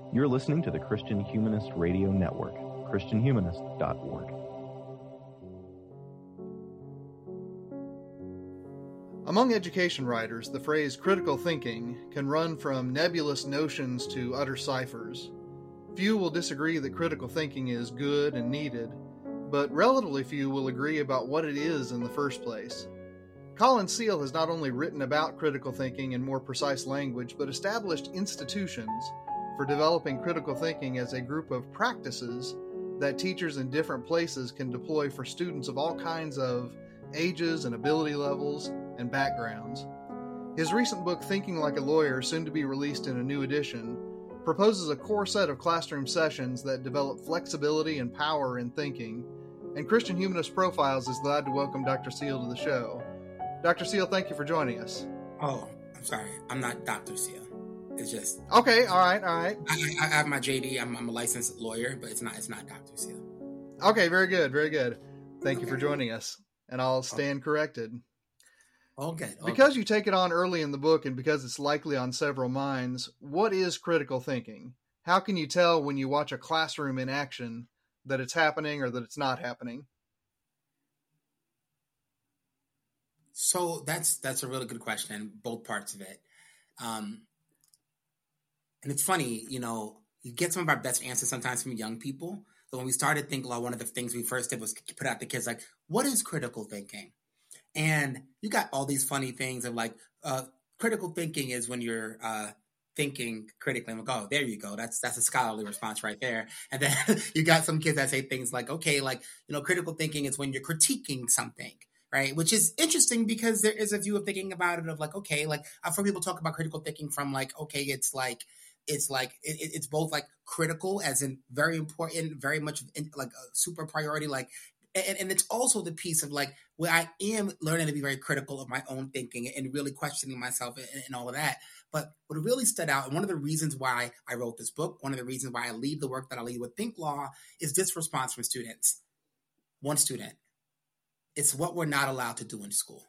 You're listening to the Christian Humanist Radio Network, christianhumanist.org. Among education writers, the phrase critical thinking can run from nebulous notions to utter ciphers. Few will disagree that critical thinking is good and needed, but relatively few will agree about what it is in the first place. Colin Seal has not only written about critical thinking in more precise language, but established institutions for developing critical thinking as a group of practices that teachers in different places can deploy for students of all kinds of ages and ability levels and backgrounds. His recent book, Thinking Like a Lawyer, soon to be released in a new edition, proposes a core set of classroom sessions that develop flexibility and power in thinking, and Christian Humanist Profiles is glad to welcome Dr. Seal to the show. Dr. Seal, thank you for joining us. Oh, I'm sorry. I'm not Dr. Seal. It's just... Okay, all right. I have my JD. I'm a licensed lawyer, but it's not Dr. Seal. Okay, very good. Thank you for joining us, and I'll stand corrected. All good. Because you take it on early in the book and because it's likely on several minds, what is critical thinking? How can you tell when you watch a classroom in action that it's happening or that it's not happening? So that's a really good question, both parts of it. And it's funny, you get some of our best answers sometimes from young people. So when we started Think Law, one of the things we first did was put out the kids like, what is critical thinking? And you got all these funny things of like, critical thinking is when you're thinking critically. I'm like, oh, there you go. That's a scholarly response right there. And then you got some kids that say things like, okay, like, critical thinking is when you're critiquing something, right? Which is interesting because there is a view of thinking about it of like, okay, like I've heard people talk about critical thinking from like, okay, it's both like critical as in very important, very much like a super priority, like, and it's also the piece of like where I am learning to be very critical of my own thinking and really questioning myself and all of that. But what really stood out, and one of the reasons why I wrote this book, one of the reasons why I lead the work that I lead with Think Law, is this response from students. One student, it's what we're not allowed to do in school.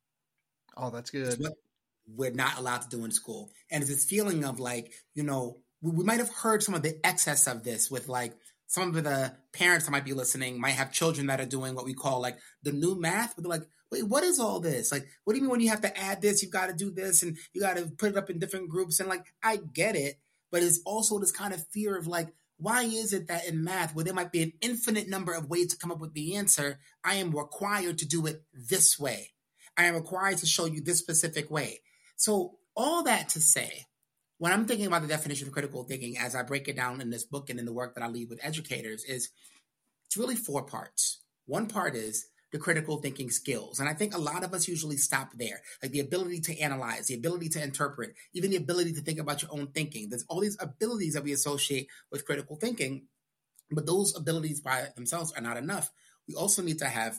Oh, that's good. It's what we're not allowed to do in school. And it's this feeling of like, we might have heard some of the excess of this with like, some of the parents that might be listening might have children that are doing what we call like the new math, but they're like, wait, what is all this? Like, what do you mean when you have to add this, you've got to do this and you got to put it up in different groups? And like, I get it, but it's also this kind of fear of like, why is it that in math, where there might be an infinite number of ways to come up with the answer, I am required to do it this way. I am required to show you this specific way. So all that to say, when I'm thinking about the definition of critical thinking, as I break it down in this book and in the work that I lead with educators, it's really 4 parts. One part is the critical thinking skills. And I think a lot of us usually stop there, like the ability to analyze, the ability to interpret, even the ability to think about your own thinking. There's all these abilities that we associate with critical thinking, but those abilities by themselves are not enough. We also need to have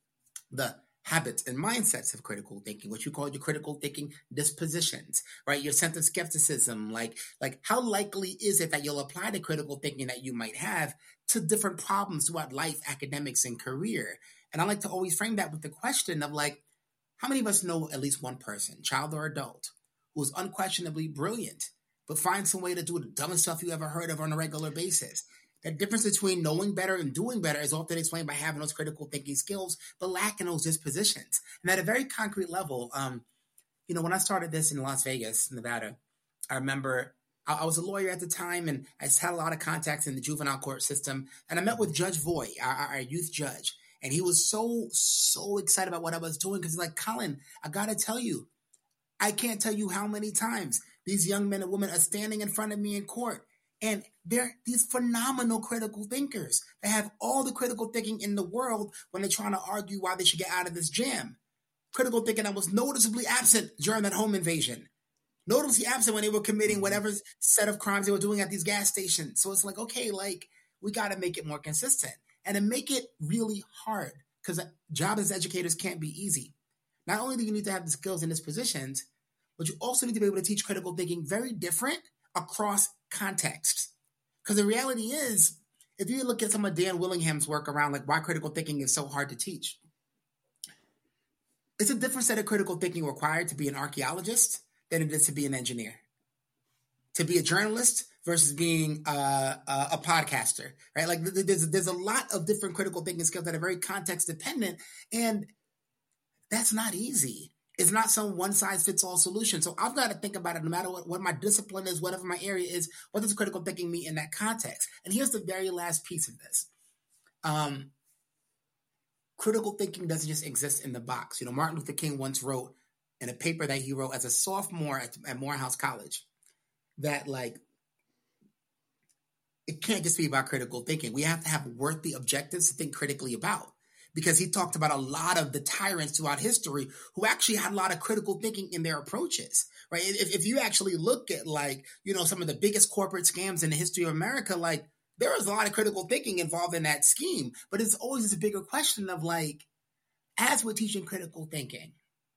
the habits and mindsets of critical thinking, what you call your critical thinking dispositions, right? Your sense of skepticism, like how likely is it that you'll apply the critical thinking that you might have to different problems throughout life, academics, and career? And I like to always frame that with the question of like, how many of us know at least one person, child or adult, who is unquestionably brilliant, but finds some way to do the dumbest stuff you ever heard of on a regular basis? The difference between knowing better and doing better is often explained by having those critical thinking skills, but lacking those dispositions. And at a very concrete level, when I started this in Las Vegas, Nevada, I remember I was a lawyer at the time, and I had a lot of contacts in the juvenile court system. And I met with Judge Voy, our youth judge, and he was so excited about what I was doing because he's like, Colin, I got to tell you, I can't tell you how many times these young men and women are standing in front of me in court. And they're these phenomenal critical thinkers. They have all the critical thinking in the world when they're trying to argue why they should get out of this jam. Critical thinking that was noticeably absent during that home invasion. Noticeably absent when they were committing whatever set of crimes they were doing at these gas stations. So it's like, okay, like we got to make it more consistent and to make it really hard because jobs as educators can't be easy. Not only do you need to have the skills and dispositions, but you also need to be able to teach critical thinking very different across contexts. Because the reality is, if you look at some of Dan Willingham's work around like why critical thinking is so hard to teach, it's a different set of critical thinking required to be an archaeologist than it is to be an engineer, to be a journalist versus being a podcaster, right? Like there's a lot of different critical thinking skills that are very context dependent, and that's not easy. It's not some one size fits all solution. So I've got to think about it no matter what my discipline is, whatever my area is, what does critical thinking mean in that context? And here's the very last piece of this. Critical thinking doesn't just exist in the box. Martin Luther King once wrote in a paper that he wrote as a sophomore at Morehouse College that it can't just be about critical thinking. We have to have worthy objectives to think critically about. Because he talked about a lot of the tyrants throughout history who actually had a lot of critical thinking in their approaches, right? If you actually look at some of the biggest corporate scams in the history of America, there was a lot of critical thinking involved in that scheme. But it's always this bigger question of as we're teaching critical thinking,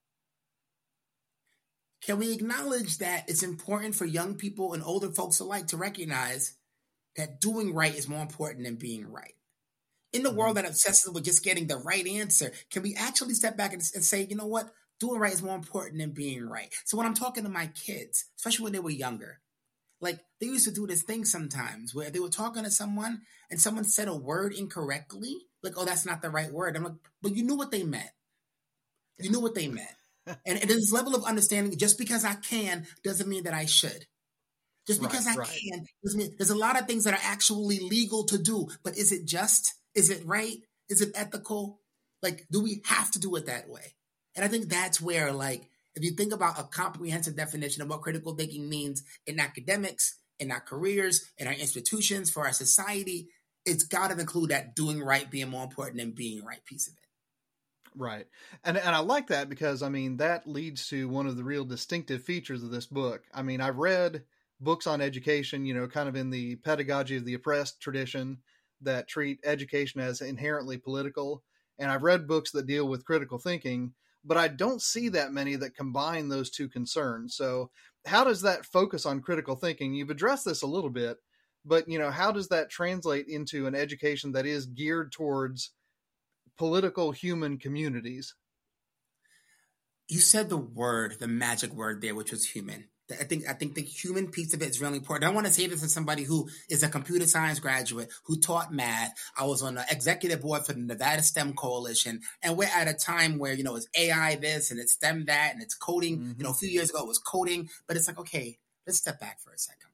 can we acknowledge that it's important for young people and older folks alike to recognize that doing right is more important than being right? In the world that obsesses with just getting the right answer, can we actually step back and say, you know what? Doing right is more important than being right. So when I'm talking to my kids, especially when they were younger, they used to do this thing sometimes where they were talking to someone and someone said a word incorrectly. Oh, that's not the right word. I'm like, but you knew what they meant. You knew what they meant. And there's this level of understanding, just because I can doesn't mean that I should. Just because I can doesn't mean there's a lot of things that are actually legal to do. But is it just? Is it right? Is it ethical? Do we have to do it that way? And I think that's where, if you think about a comprehensive definition of what critical thinking means in academics, in our careers, in our institutions, for our society, it's got to include that doing right being more important than being right piece of it. Right. And I like that because, that leads to one of the real distinctive features of this book. I've read books on education, kind of in the pedagogy of the oppressed tradition that treat education as inherently political. And I've read books that deal with critical thinking, but I don't see that many that combine those two concerns. So how does that focus on critical thinking? You've addressed this a little bit, but how does that translate into an education that is geared towards political human communities? You said the magic word there, which was human. I think the human piece of it is really important. I want to say this as somebody who is a computer science graduate who taught math. I was on the executive board for the Nevada STEM Coalition, and we're at a time where, it's AI this and it's STEM that and it's coding. Mm-hmm. A few years ago it was coding, but it's okay, let's step back for a second.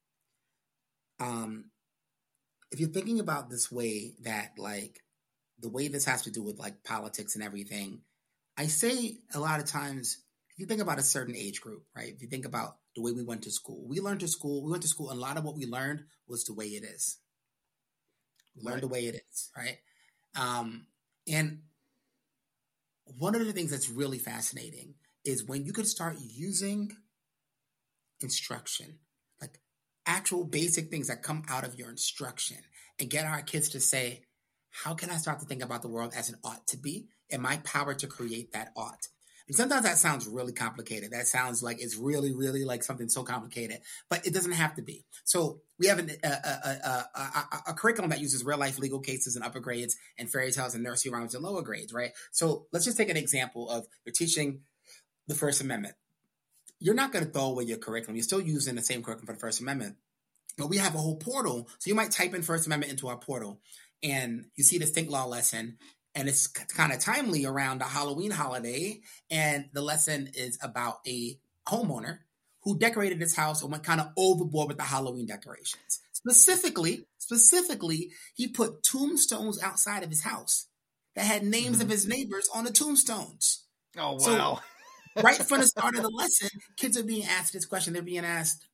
If you're thinking about this way that the way this has to do with politics and everything, I say a lot of times, if you think about a certain age group, right? If you think about the way we went to school, we went to school, and a lot of what we learned was the way it is. We learned the way it is, right? And one of the things that's really fascinating is when you could start using instruction, actual basic things that come out of your instruction, and get our kids to say, how can I start to think about the world as it ought to be, and my power to create that ought? And sometimes that sounds really complicated. That sounds like it's really, really something so complicated, but it doesn't have to be. So we have a curriculum that uses real life legal cases in upper grades and fairy tales and nursery rhymes in lower grades, right? So let's just take an example of you're teaching the First Amendment. You're not going to throw away your curriculum. You're still using the same curriculum for the First Amendment, but we have a whole portal. So you might type in First Amendment into our portal and you see the Think Law lesson. And it's kind of timely around the Halloween holiday. And the lesson is about a homeowner who decorated his house and went kind of overboard with the Halloween decorations. Specifically, he put tombstones outside of his house that had names of his neighbors on the tombstones. Oh, wow. So, right from the start of the lesson, kids are being asked this question. They're being asked,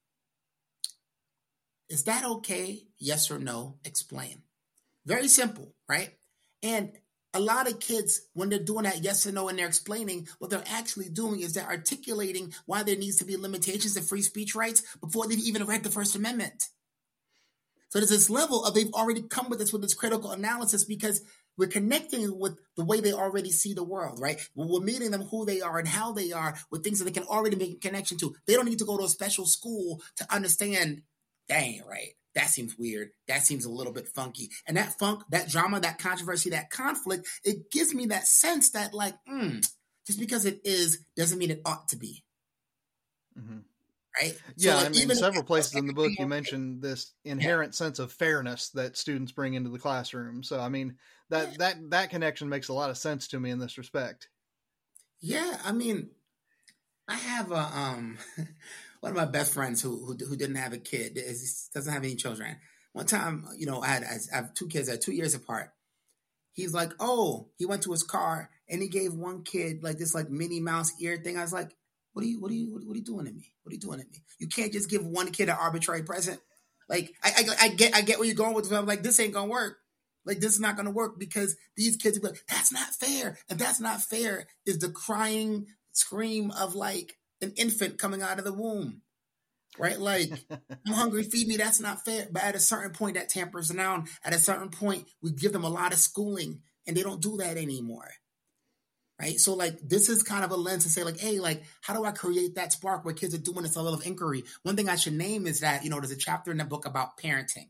is that okay? Yes or no? Explain. Very simple, right? And a lot of kids, when they're doing that yes or no and they're explaining, what they're actually doing is they're articulating why there needs to be limitations to free speech rights before they've even read the First Amendment. So there's this level of they've already come with this critical analysis because we're connecting with the way they already see the world, right? We're meeting them who they are and how they are with things that they can already make a connection to. They don't need to go to a special school to understand, dang, right? That seems weird. That seems a little bit funky. And that funk, that drama, that controversy, that conflict, it gives me that sense that just because it is doesn't mean it ought to be. Mm-hmm. right? So Yeah, like I mean, even several places in the book you everything- mentioned this yeah, inherent sense of fairness that students bring into the classroom. So, I mean, yeah, that connection makes a lot of sense to me in this respect. yeah. I mean, I have a one of my best friends who didn't have a kid, doesn't have any children. One time, you know, I have two kids that are 2 years apart. He's like, oh, he went to his car and he gave one kid like this like Minnie Mouse ear thing. I was like, what are you doing to me? What are you doing to me? You can't just give one kid an arbitrary present. Like I get where you're going with this. I'm like, this ain't gonna work. Like this is not gonna work because these kids are like, that's not fair. And that's not fair is the crying scream of like an infant coming out of the womb. Right? Like, I'm hungry, feed me. That's not fair. But at a certain point, that tampers down. At a certain point, we give them a lot of schooling and they don't do that anymore. Right? So, like, this is kind of a lens to say, like, hey, like, how do I create that spark where kids are doing this level of inquiry? One thing I should name is that, you know, there's a chapter in the book about parenting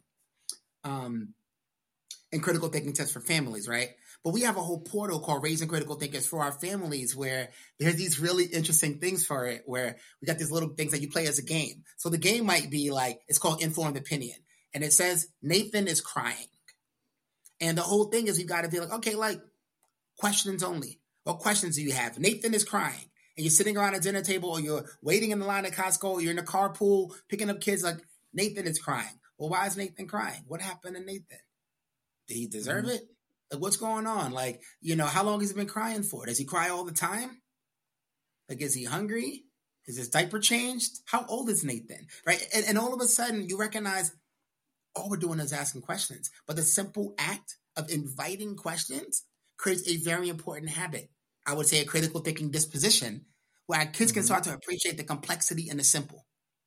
and critical thinking tests for families, right? But we have a whole portal called Raising Critical Thinkers for our families where there's these really interesting things for it, where we got these little things that you play as a game. So the game might be like, it's called Informed Opinion. And it says, Nathan is crying. And the whole thing is you got to be like, okay, like questions only. What questions do you have? Nathan is crying. And you're sitting around a dinner table or you're waiting in the line at Costco or you're in a carpool picking up kids like, Nathan is crying. Well, why is Nathan crying? What happened to Nathan? Did he deserve it? Like, what's going on? Like, you know, how long has he been crying for? Does he cry all the time? Like, is he hungry? Is his diaper changed? How old is Nathan? Right? And all of a sudden, you recognize all we're doing is asking questions. But the simple act of inviting questions creates a very important habit. I would say a critical thinking disposition where our kids can start to appreciate the complexity and the simple.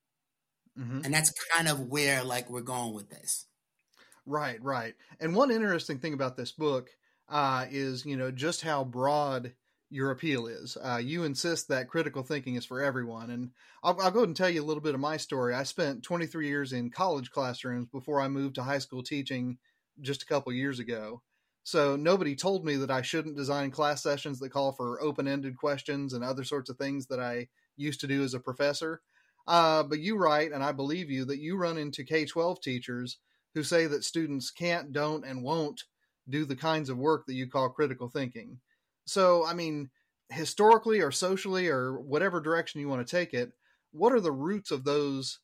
And that's kind of where, like, we're going with this. Right, right. And one interesting thing about this book is, you know, just how broad your appeal is. You insist that critical thinking is for everyone. And I'll go ahead and tell you a little bit of my story. I spent 23 years in college classrooms before I moved to high school teaching just a couple years ago. So nobody told me that I shouldn't design class sessions that call for open-ended questions and other sorts of things that I used to do as a professor. But you write, and I believe you, that you run into K-12 teachers who say that students can't, don't, and won't do the kinds of work that you call critical thinking. So, I mean, historically or socially or whatever direction you want to take it, what are the roots of those,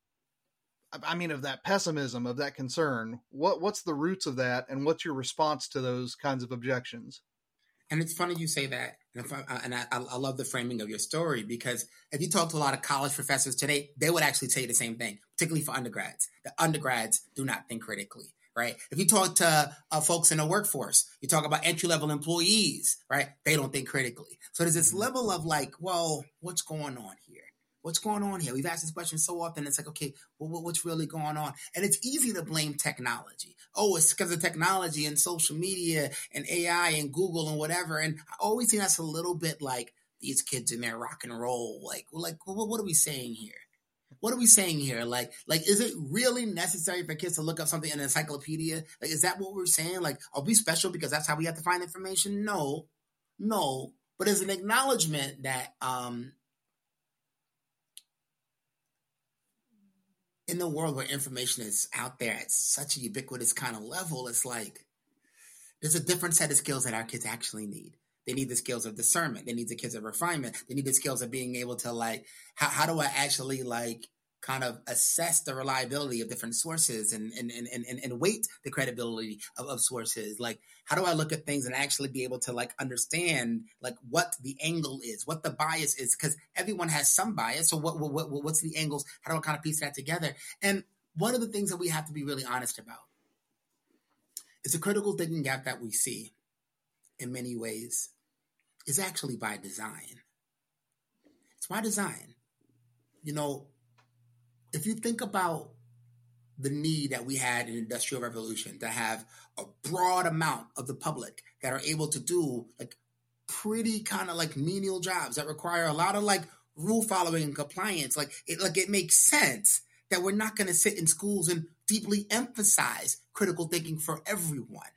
I mean, of that pessimism, of that concern? What's the roots of that, and what's your response to those kinds of objections? And it's funny you say that. And I love the framing of your story, because if you talk to a lot of college professors today, they would actually say the same thing, particularly for undergrads. The undergrads do not think critically, right? If you talk to folks in the workforce, you talk about entry-level employees, right? They don't think critically. So there's this level of like, well, what's going on here? What's going on here? We've asked this question so often. It's like, okay, well, what's really going on? And it's easy to blame technology. Oh, it's because of technology and social media and AI and Google and whatever. And I always think that's a little bit like these kids in their rock and roll. Like, what are we saying here? What are we saying here? Like, is it really necessary for kids to look up something in an encyclopedia? Like, is that what we're saying? Like, are we special because that's how we have to find information? No. But as an acknowledgement that, in the world where information is out there at such a ubiquitous kind of level, it's like there's a different set of skills that our kids actually need. They need the skills of discernment. They need the skills of refinement. They need the skills of being able to like, how do I actually like kind of assess the reliability of different sources and weight the credibility of sources? Like, how do I look at things and actually be able to like understand like what the angle is, what the bias is? Because everyone has some bias. So what's the angles? How do I kind of piece that together? And one of the things that we have to be really honest about is the critical thinking gap that we see in many ways is actually by design. It's by design. You know, if you think about the need that we had in the Industrial Revolution to have a broad amount of the public that are able to do like pretty kind of like menial jobs that require a lot of like rule following and compliance, it makes sense that we're not going to sit in schools and deeply emphasize critical thinking for everyone.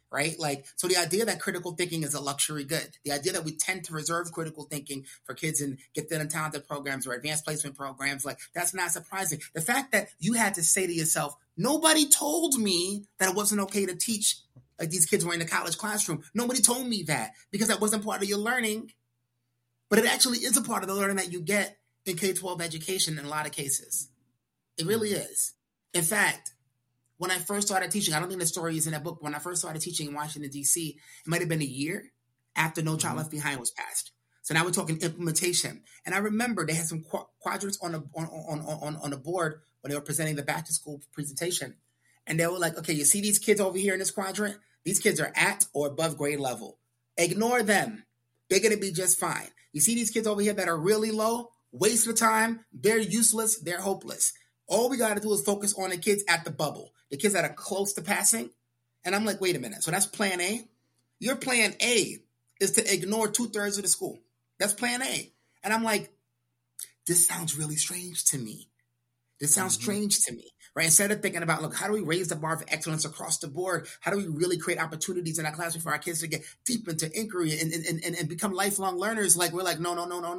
right? Like, so the idea that critical thinking is a luxury good, the idea that we tend to reserve critical thinking for kids in gifted and talented programs or advanced placement programs, like, that's not surprising. The fact that you had to say to yourself, nobody told me that it wasn't okay to teach like these kids were in the college classroom. Nobody told me that because that wasn't part of your learning. But it actually is a part of the learning that you get in K-12 education in a lot of cases. It really is. In fact, when I first started teaching, I don't think the story is in that book, but when I first started teaching in Washington, D.C., it might have been a year after No Child Left Behind was passed. So now we're talking implementation. And I remember they had some quadrants on the board when they were presenting the back to school presentation. And they were like, okay, you see these kids over here in this quadrant? These kids are at or above grade level. Ignore them. They're going to be just fine. You see these kids over here that are really low? Waste of time. They're useless. They're hopeless. All we got to do is focus on the kids at the bubble, the kids that are close to passing. And I'm like, wait a minute. So that's plan A? Your plan A is to ignore 2/3 of the school. That's plan A. And I'm like, this sounds really strange to me. This sounds strange to me, right? Instead of thinking about, look, how do we raise the bar for excellence across the board? How do we really create opportunities in our classroom for our kids to get deep into inquiry and become lifelong learners? Like, we're like, no.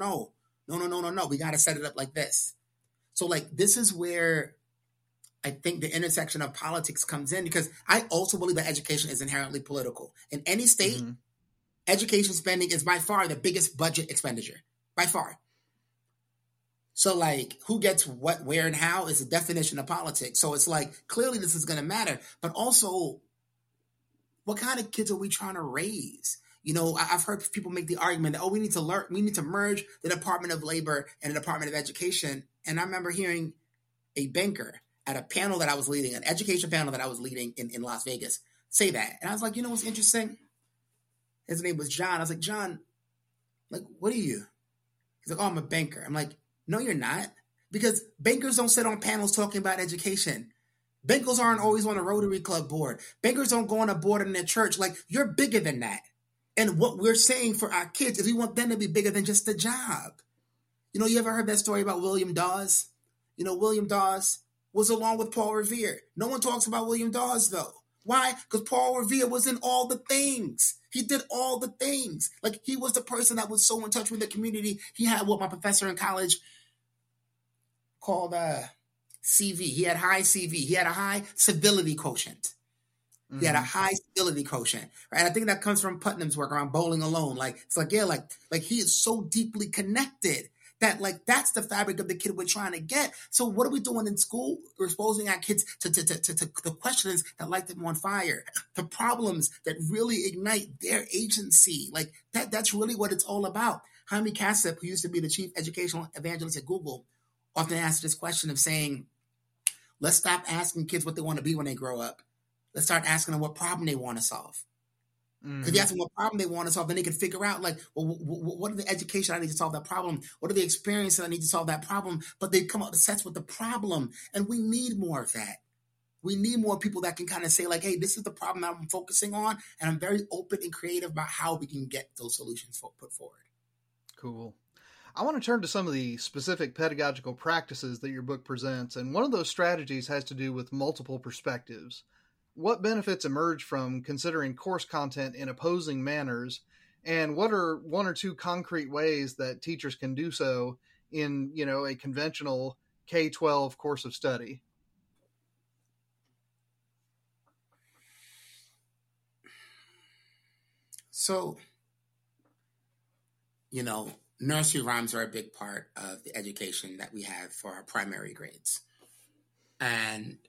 We got to set it up like this. So, like, this is where I think the intersection of politics comes in, because I also believe that education is inherently political. In any state, education spending is by far the biggest budget expenditure, by far. So, like, who gets what, where, and how is the definition of politics. So it's like, clearly this is going to matter. But also, what kind of kids are we trying to raise? You know, I've heard people make the argument that, we need to merge the Department of Labor and the Department of Education. And I remember hearing a banker at a panel that I was leading, an education panel that I was leading in Las Vegas, say that. And I was like, you know what's interesting? His name was John. I was like, John, like, what are you? He's like, oh, I'm a banker. I'm like, no, you're not. Because bankers don't sit on panels talking about education. Bankers aren't always on a Rotary Club board. Bankers don't go on a board in their church. Like, you're bigger than that. And what we're saying for our kids is we want them to be bigger than just the job. You know, you ever heard that story about William Dawes? You know, William Dawes was along with Paul Revere. No one talks about William Dawes, though. Why? Because Paul Revere was in all the things. He did all the things. Like, he was the person that was so in touch with the community. He had what my professor in college called CV. He had high CV. He had a high civility quotient. He had a high civility quotient, right? I think that comes from Putnam's work around Bowling Alone. Like, it's like, yeah, like he is so deeply connected that, like, that's the fabric of the kid we're trying to get. So what are we doing in school? We're exposing our kids to the questions that light them on fire, the problems that really ignite their agency. Like, that's really what it's all about. Jaime Casap, who used to be the chief educational evangelist at Google, often asked this question of saying, let's stop asking kids what they want to be when they grow up. Let's start asking them what problem they want to solve. Because you ask them what problem they want to solve, then they can figure out, like, well, what are the education I need to solve that problem? What are the experiences I need to solve that problem? But they come up obsessed with the problem. And we need more of that. We need more people that can kind of say, like, hey, this is the problem I'm focusing on. And I'm very open and creative about how we can get those solutions put forward. Cool. I want to turn to some of the specific pedagogical practices that your book presents. And one of those strategies has to do with multiple perspectives. What benefits emerge from considering course content in opposing manners, and what are one or two concrete ways that teachers can do so in, you know, a conventional K-12 course of study? So, you know, nursery rhymes are a big part of the education that we have for our primary grades. And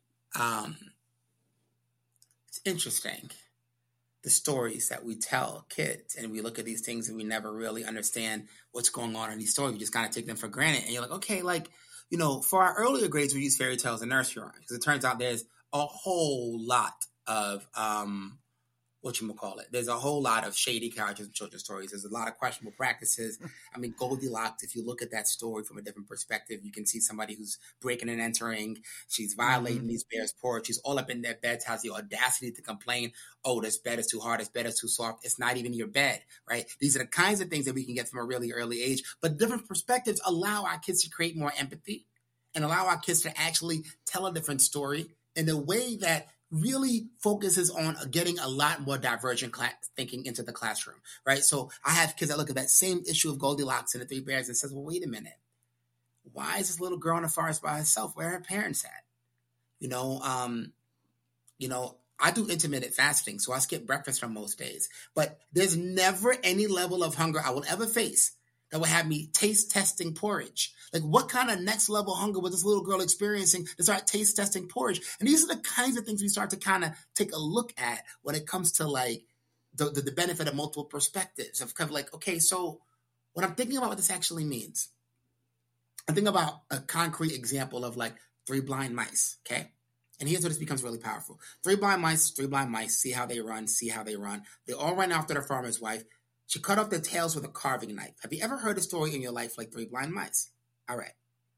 it's interesting, the stories that we tell kids, and we look at these things and we never really understand what's going on in these stories. We just kind of take them for granted. And you're like, okay, like, you know, for our earlier grades, we use fairy tales and nursery rhymes, because it turns out there's a whole lot of there's a whole lot of shady characters in children's stories. There's a lot of questionable practices. I mean, Goldilocks, if you look at that story from a different perspective, you can see somebody who's breaking and entering. She's violating these bears' porch. She's all up in their beds, has the audacity to complain, oh, this bed is too hard, this bed is too soft. It's not even your bed, right? These are the kinds of things that we can get from a really early age. But different perspectives allow our kids to create more empathy and allow our kids to actually tell a different story in a way that really focuses on getting a lot more divergent thinking into the classroom, right? So I have kids that look at that same issue of Goldilocks and the Three Bears and says, well, wait a minute. Why is this little girl in the forest by herself? Where are her parents at? I do intermittent fasting, so I skip breakfast on most days. But there's never any level of hunger I will ever face that will have me taste testing porridge. Like, what kind of next level hunger was this little girl experiencing to start taste testing porridge? And these are the kinds of things we start to kind of take a look at when it comes to like the benefit of multiple perspectives of kind of like, okay, so when I'm thinking about what this actually means, I think about a concrete example of like 3 blind mice, okay? And here's where this becomes really powerful. 3 blind mice, see how they run. They all run after the farmer's wife. She cut off their tails with a carving knife. Have you ever heard a story in your life like 3 blind mice? All right.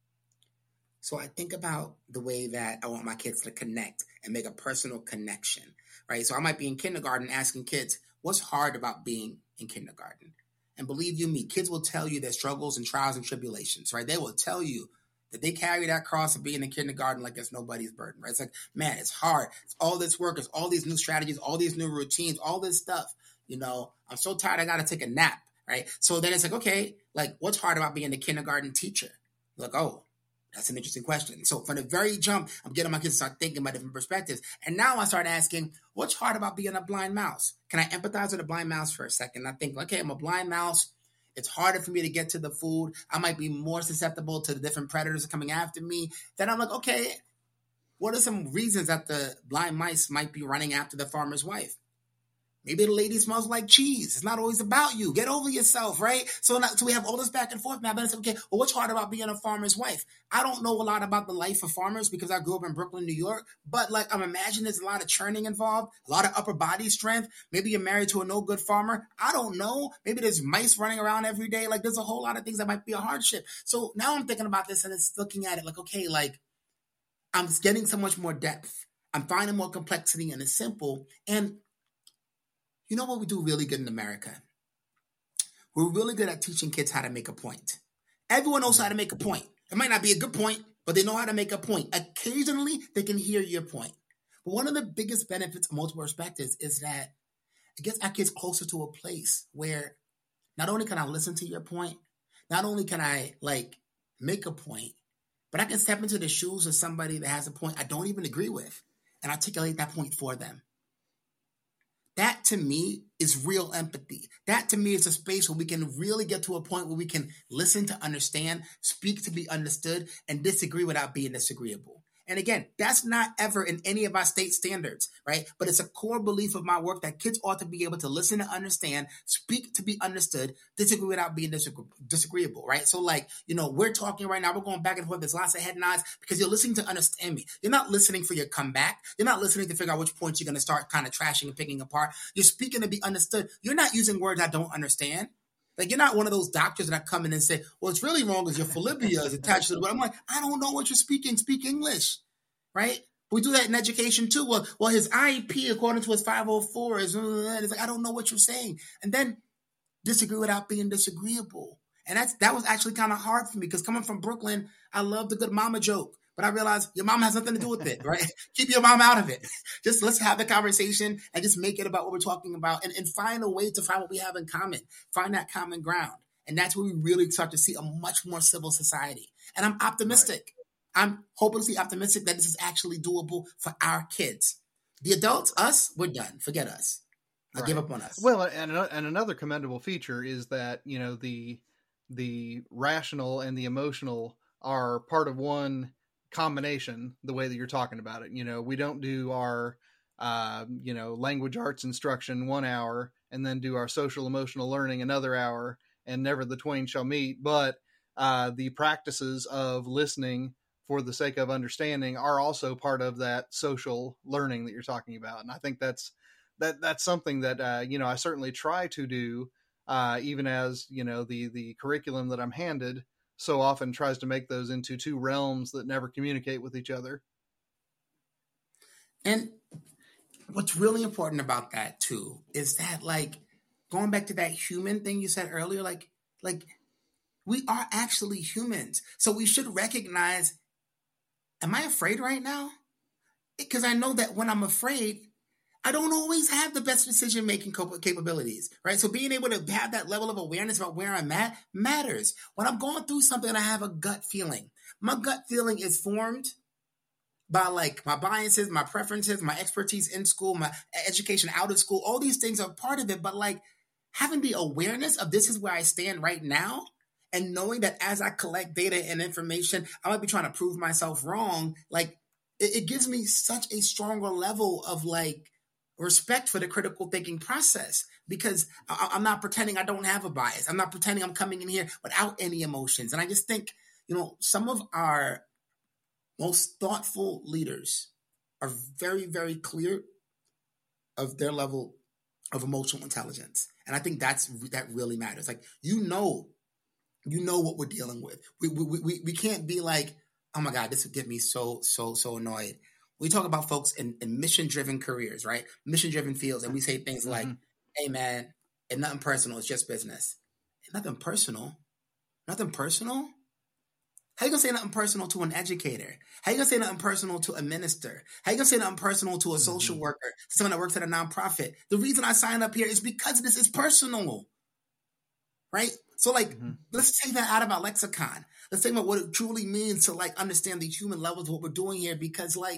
So I think about the way that I want my kids to connect and make a personal connection, right? So I might be in kindergarten asking kids, what's hard about being in kindergarten? And believe you me, kids will tell you their struggles and trials and tribulations, right? They will tell you that they carry that cross of being in kindergarten like it's nobody's burden, right? It's like, man, it's hard. It's all this work. It's all these new strategies, all these new routines, all this stuff. I'm so tired, I got to take a nap, right? So then it's like, okay, like what's hard about being a kindergarten teacher? Like, oh, that's an interesting question. So from the very jump, I'm getting my kids to start thinking about different perspectives. And now I start asking, what's hard about being a blind mouse? Can I empathize with a blind mouse for a second? I think, okay, I'm a blind mouse. It's harder for me to get to the food. I might be more susceptible to the different predators coming after me. Then I'm like, okay, what are some reasons that the blind mice might be running after the farmer's wife? Maybe the lady smells like cheese. It's not always about you. Get over yourself, right? So we have all this back and forth now. But it's okay, well, what's hard about being a farmer's wife? I don't know a lot about the life of farmers because I grew up in Brooklyn, New York. But like I'm imagining there's a lot of churning involved, a lot of upper body strength. Maybe you're married to a no good farmer. I don't know. Maybe there's mice running around every day. Like there's a whole lot of things that might be a hardship. So now I'm thinking about this and it's looking at it like, okay, like I'm getting so much more depth. I'm finding more complexity and it's simple. And you know what we do really good in America? We're really good at teaching kids how to make a point. Everyone knows how to make a point. It might not be a good point, but they know how to make a point. Occasionally, they can hear your point. But one of the biggest benefits of multiple perspectives is that it gets our kids closer to a place where not only can I listen to your point, not only can I like make a point, but I can step into the shoes of somebody that has a point I don't even agree with and articulate that point for them. That to me is real empathy. That to me is a space where we can really get to a point where we can listen to understand, speak to be understood, and disagree without being disagreeable. And again, that's not ever in any of our state standards, right? But it's a core belief of my work that kids ought to be able to listen to understand, speak to be understood, disagree without being disagreeable, right? So like, we're talking right now, we're going back and forth. There's lots of head nods because you're listening to understand me. You're not listening for your comeback. You're not listening to figure out which points you're going to start kind of trashing and picking apart. You're speaking to be understood. You're not using words I don't understand. Like, you're not one of those doctors that come in and say, well, it's really wrong because your philibia is attached to the word. I'm like, I don't know what you're speaking. Speak English, right? We do that in education too. Well, his IEP, according to his 504, is like, I don't know what you're saying. And then disagree without being disagreeable. And that was actually kind of hard for me because coming from Brooklyn, I love the good mama joke. But I realized your mom has nothing to do with it, right? Keep your mom out of it. Just let's have the conversation and just make it about what we're talking about and find a way to find what we have in common. Find that common ground. And that's where we really start to see a much more civil society. And I'm optimistic. Right. I'm hopelessly optimistic that this is actually doable for our kids. The adults, us, we're done. Forget us. I give up on us. Well, and another commendable feature is that, the rational and the emotional are part of one combination, the way that you're talking about it. We don't do our language arts instruction 1 hour and then do our social emotional learning another hour and never the twain shall meet, but the practices of listening for the sake of understanding are also part of that social learning that you're talking about. And I think that's something that I certainly try to do, even as the curriculum that I'm handed so often tries to make those into two realms that never communicate with each other. And what's really important about that too is that, like, going back to that human thing you said earlier, like we are actually humans. So we should recognize, am I afraid right now? because I know that when I'm afraid, I don't always have the best decision-making capabilities, right? So being able to have that level of awareness about where I'm at matters. When I'm going through something and I have a gut feeling, my gut feeling is formed by like my biases, my preferences, my expertise in school, my education out of school. All these things are part of it. But like having the awareness of this is where I stand right now, and knowing that as I collect data and information, I might be trying to prove myself wrong. Like it gives me such a stronger level of like respect for the critical thinking process, because I'm not pretending I don't have a bias. I'm not pretending I'm coming in here without any emotions. And I just think, some of our most thoughtful leaders are very, very clear of their level of emotional intelligence. And I think that really matters. Like, you know what we're dealing with. We can't be like, oh my God, this would get me so annoyed. We talk about folks in mission-driven careers, right? Mission-driven fields. And we say things like, hey man, it's nothing personal. It's just business. It's nothing personal. Nothing personal? How you going to say nothing personal to an educator? How you going to say nothing personal to a minister? How you going to say nothing personal to a social worker, to someone that works at a nonprofit? The reason I signed up here is because this is personal, right? So like, let's take that out of our lexicon. Let's think about what it truly means to like understand the human levels of what we're doing here, because like,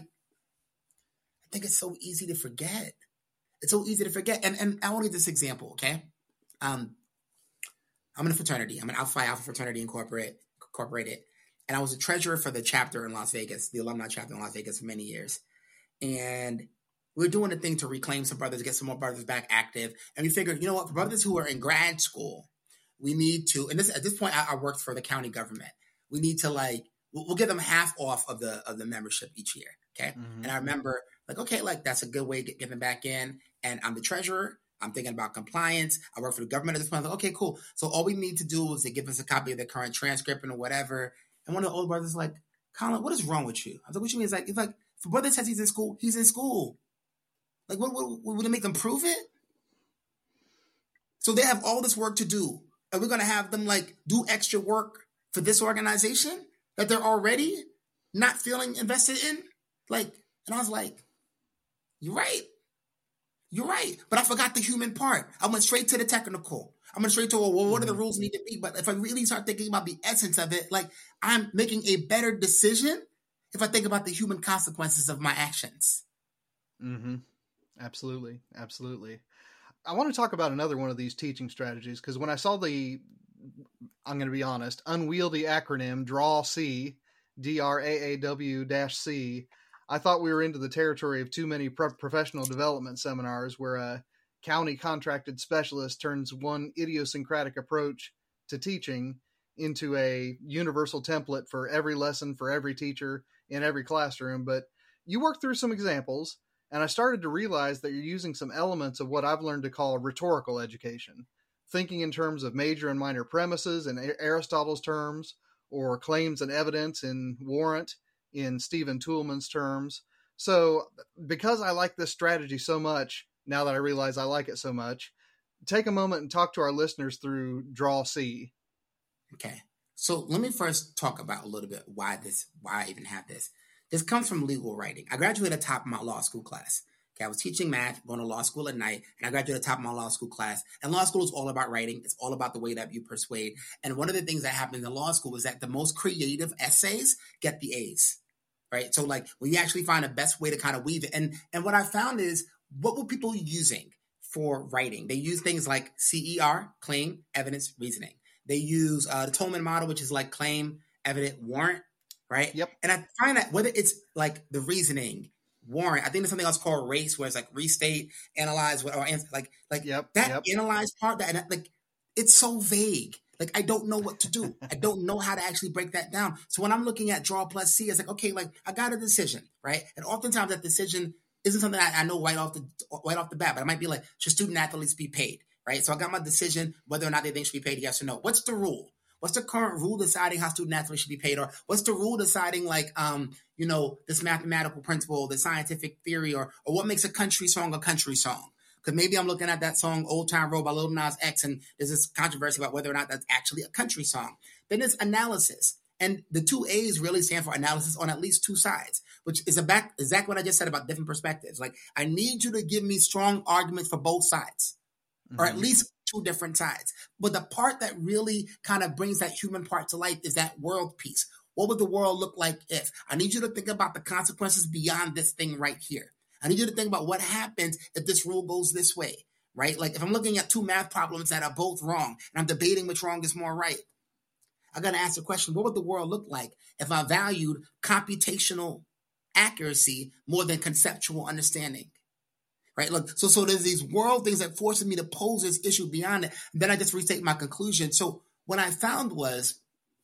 I think it's so easy to forget. It's so easy to forget. And I want to give this example, okay? I'm in a fraternity. I'm an Alpha Phi Alpha Fraternity Incorporated. And I was a treasurer for the chapter in Las Vegas, the alumni chapter in Las Vegas for many years. And we were doing a thing to reclaim some brothers, get some more brothers back active. And we figured, you know what, for brothers who are in grad school, we need to, and at this point, I worked for the county government. We need to like, we'll give them half off of the membership each year, okay? And I remember like, okay, like that's a good way to get them back in. And I'm the treasurer. I'm thinking about compliance. I work for the government at this point. I'm like, okay, cool. So all we need to do is to give us a copy of the current transcript and whatever. And one of the older brothers is like, Colin, what is wrong with you? I was like, what you mean? It's like, if a brother says he's in school, he's in school. Like, what would it make them prove it? So they have all this work to do. And we're going to have them like do extra work for this organization that they're already not feeling invested in? Like, and I was like, you're right. You're right. But I forgot the human part. I went straight to the technical. I went straight to, well, what do the rules need to be? But if I really start thinking about the essence of it, like I'm making a better decision if I think about the human consequences of my actions. Absolutely. Absolutely. I want to talk about another one of these teaching strategies, because when I saw I'm going to be honest, unwieldy acronym DRAW-C, DRAAW-C, I thought we were into the territory of too many professional development seminars where a county contracted specialist turns one idiosyncratic approach to teaching into a universal template for every lesson, for every teacher in every classroom. But you worked through some examples, and I started to realize that you're using some elements of what I've learned to call rhetorical education, thinking in terms of major and minor premises in Aristotle's terms, or claims and evidence in Warrant in Stephen Toulmin's terms. So because I like this strategy so much, now that I realize I like it so much, take a moment and talk to our listeners through DRAW-C. Okay. So let me first talk about a little bit why I even have this. This comes from legal writing. I graduated top of my law school class. Okay, I was teaching math, going to law school at night, and I graduated top of my law school class. And law school is all about writing. It's all about the way that you persuade. And one of the things that happened in law school is that the most creative essays get the A's, right? So like when you actually find the best way to kind of weave it. And what I found is, what were people using for writing? They use things like CER, claim, evidence, reasoning. They use the Toulmin model, which is like claim, evidence, warrant, right? Yep. And I find that whether it's like the reasoning, warrant, I think there's something else called race, where it's like restate, analyze, or answer, like analyze part, that like it's so vague. Like I don't know what to do. I don't know how to actually break that down. So when I'm looking at DRAW+C, it's like, okay, like I got a decision, right? And oftentimes that decision isn't something I know right off the bat, but it might be like, should student athletes be paid, right? So I got my decision whether or not they think should be paid, yes or no. What's the rule? What's the current rule deciding how student athletes should be paid? Or what's the rule deciding like, this mathematical principle, the scientific theory, or what makes a country song a country song? Because maybe I'm looking at that song, Old Town Road by Lil Nas X, and there's this controversy about whether or not that's actually a country song. Then there's analysis. And the two A's really stand for analysis on at least two sides. which is exactly what I just said about different perspectives. Like, I need you to give me strong arguments for both sides, or at least two different sides. But the part that really kind of brings that human part to life is that world piece. What would the world look like if? I need you to think about the consequences beyond this thing right here. I need you to think about what happens if this rule goes this way, right? Like, if I'm looking at two math problems that are both wrong and I'm debating which wrong is more right, I got to ask the question, what would the world look like if I valued computational accuracy more than conceptual understanding? Right? Look, so there's these world things that forces me to pose this issue beyond it. And then I just restate my conclusion. So what I found was,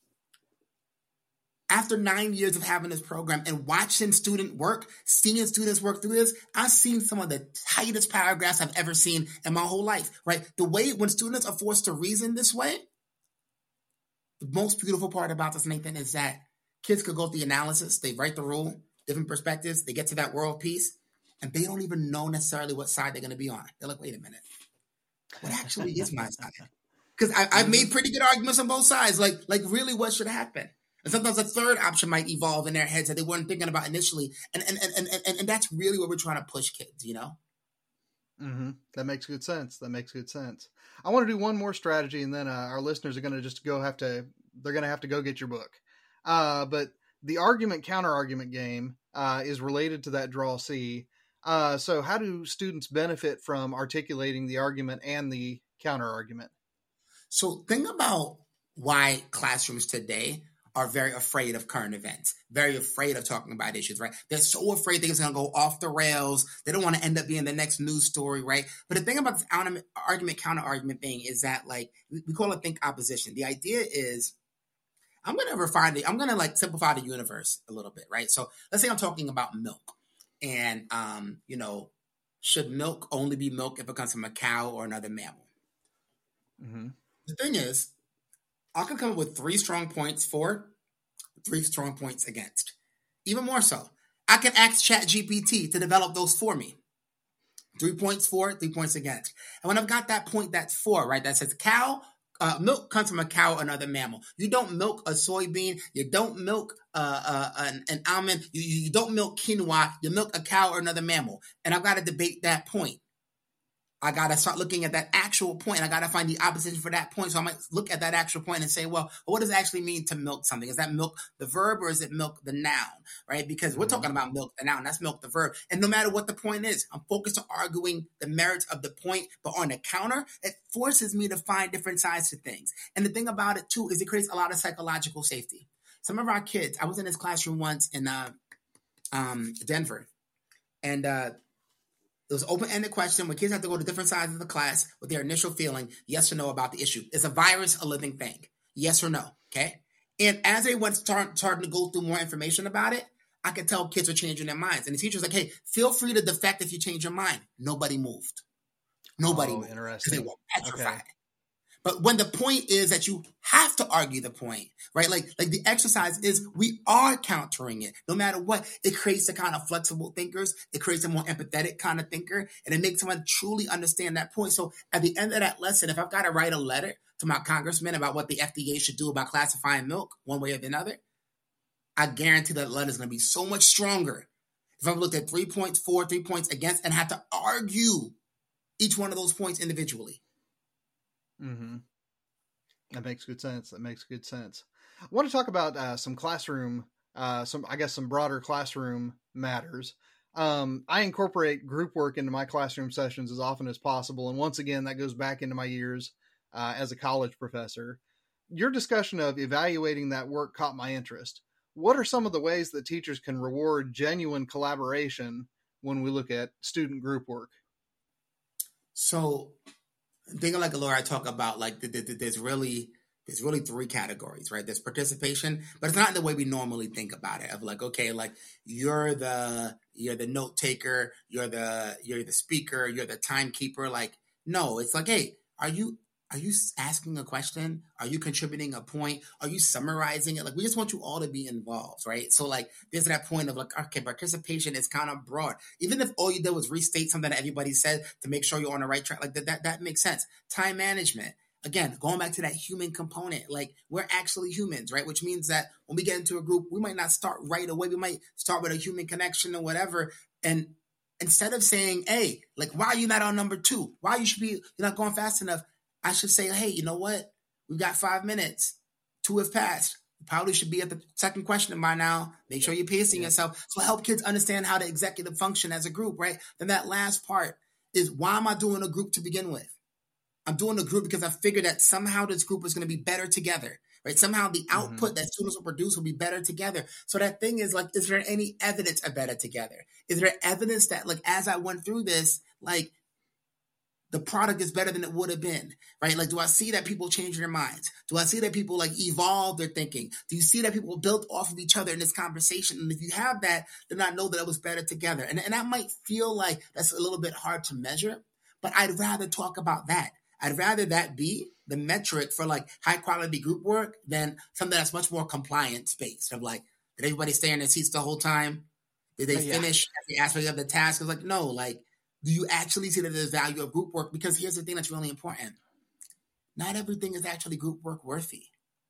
after 9 years of having this program and watching students work through this, I've seen some of the tightest paragraphs I've ever seen in my whole life, right? The way when students are forced to reason this way, the most beautiful part about this, Nathan, is that kids could go through the analysis, they write the rule, different perspectives, they get to that world piece, and they don't even know necessarily what side they're going to be on. They're like, wait a minute, what actually is my side? Because I've made pretty good arguments on both sides. Like really, what should happen? And sometimes a third option might evolve in their heads that they weren't thinking about initially. And that's really what we're trying to push kids, you know? Mm-hmm. That makes good sense. I want to do one more strategy, and then our listeners are going to just they're going to have to go get your book. But the argument counter argument game is related to that draw C. So how do students benefit from articulating the argument and the counter argument? So think about why classrooms today are very afraid of current events, very afraid of talking about issues, right? They're so afraid things are going to go off the rails. They don't want to end up being the next news story, right? But the thing about this argument, counter argument thing is that, like, we call it think opposition. The idea is, I'm going to like simplify the universe a little bit, right? So let's say I'm talking about milk, and, should milk only be milk if it comes from a cow or another mammal? Mm-hmm. The thing is, I can come up with 3 strong points for, 3 strong points against. Even more so, I can ask ChatGPT to develop those for me. 3 points for, 3 points against. And when I've got that point that's for, right, that says milk comes from a cow or another mammal. You don't milk a soybean. You don't milk an almond. You don't milk quinoa. You milk a cow or another mammal. And I've got to debate that point. I got to start looking at that actual point. I got to find the opposition for that point. So I might look at that actual point and say, well, what does it actually mean to milk something? Is that milk the verb, or is it milk the noun, right? Because we're talking about milk the noun. That's milk the verb. And no matter what the point is, I'm focused on arguing the merits of the point. But on the counter, it forces me to find different sides to things. And the thing about it, too, is it creates a lot of psychological safety. Some of our kids, I was in this classroom once in Denver, and it was an open-ended question where kids have to go to different sides of the class with their initial feeling, yes or no, about the issue. Is a virus a living thing? Yes or no, okay? And as they went starting to go through more information about it, I could tell kids are changing their minds. And the teacher's like, hey, feel free to defect if you change your mind. Nobody moved. Nobody moved. Interesting. Because they were petrified. Okay. But when the point is that you have to argue the point, right? Like the exercise is, we are countering it. No matter what, it creates the kind of flexible thinkers. It creates a more empathetic kind of thinker, and it makes someone truly understand that point. So at the end of that lesson, if I've got to write a letter to my congressman about what the FDA should do about classifying milk one way or the other, I guarantee that letter is going to be so much stronger if I've looked at 3 points for, 3 points against, and had to argue each one of those points individually. Mm-hmm. That makes good sense. I want to talk about some classroom, some broader classroom matters. I incorporate group work into my classroom sessions as often as possible. And once again, that goes back into my years as a college professor. Your discussion of evaluating that work caught my interest. What are some of the ways that teachers can reward genuine collaboration when we look at student group work? So, thinking like Laura, I talk about like there's really 3 categories, right? There's participation, but it's not in the way we normally think about it. Of like, okay, like you're the note taker, you're the speaker, you're the timekeeper. Like, no, it's like, hey, are you asking a question? Are you contributing a point? Are you summarizing it? Like, we just want you all to be involved, right? So like, there's that point of like, okay, participation is kind of broad. Even if all you did was restate something that everybody said to make sure you're on the right track, like that makes sense. Time management. again, going back to that human component, like we're actually humans, right? Which means that when we get into a group, we might not start right away. We might start with a human connection or whatever. And instead of saying, hey, like, why are you not on number 2? Why you're not going fast enough? I should say, hey, you know what? We've got 5 minutes. 2 have passed. You probably should be at the second question by now. Make sure you're pacing yourself. So help kids understand how to executive function as a group, right? Then that last part is, why am I doing a group to begin with? I'm doing a group because I figured that somehow this group is going to be better together, right? Somehow the output that students will produce will be better together. So that thing is like, is there any evidence of better together? Is there evidence that, like, as I went through this, like, the product is better than it would have been, right? Like, do I see that people change their minds? Do I see that people, like, evolve their thinking? Do you see that people built off of each other in this conversation? And if you have that, then I know that it was better together. And that might feel like that's a little bit hard to measure, but I'd rather talk about that. I'd rather that be the metric for, like, high quality group work than something that's much more compliance based of, like, did everybody stay in their seats the whole time? Did they finish every aspect of the task? It's like, no, like, do you actually see that there's value of group work? Because here's the thing that's really important. Not everything is actually group work worthy,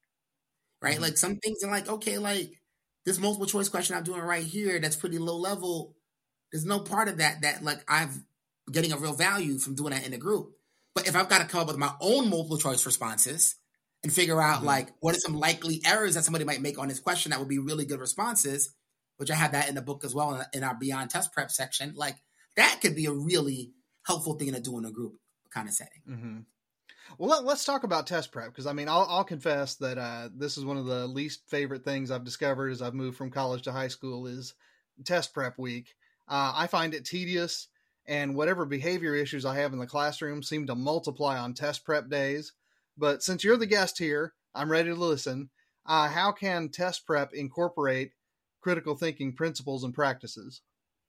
right? Like, some things are like, okay, like this multiple choice question I'm doing right here, that's pretty low level. There's no part of that like I'm getting a real value from doing that in a group. But if I've got to come up with my own multiple choice responses and figure out like what are some likely errors that somebody might make on this question that would be really good responses, which I have that in the book as well in our Beyond Test Prep section, like, that could be a really helpful thing to do in a group kind of setting. Well, let's talk about test prep, because I mean, I'll confess that this is one of the least favorite things I've discovered as I've moved from college to high school is test prep week. I find it tedious, and whatever behavior issues I have in the classroom seem to multiply on test prep days. But since you're the guest here, I'm ready to listen. How can test prep incorporate critical thinking principles and practices?